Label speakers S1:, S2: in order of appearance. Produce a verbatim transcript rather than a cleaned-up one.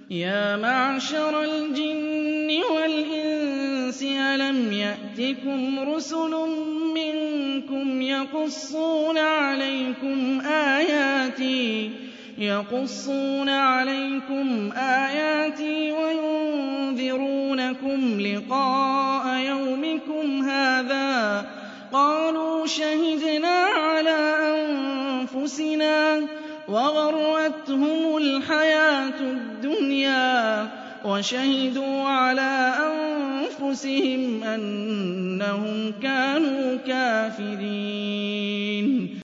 S1: يَا مَعْشَرَ الْجِنِّ وَالْإِنسِ أَلَمْ يَأْتِكُمْ رُسُلٌ مِّنكُمْ يَقُصُّونَ عَلَيْكُمْ آيَاتِي يَقُصُّونَ عَلَيْكُمْ آيَاتِي وَيُنذِرُونَكُمْ لِقَاءَ يَوْمِكُمْ هَٰذَا ۚ قَالُوا شَهِدْنَا عَلَىٰ أَنفُسِنَا وَغَرَّتْهُمُ الْحَيَاةُ الدُّنْيَا وَشَهِدُوا عَلَىٰ أَنفُسِهِمْ أَنَّهُمْ كَانُوا كَافِرِينَ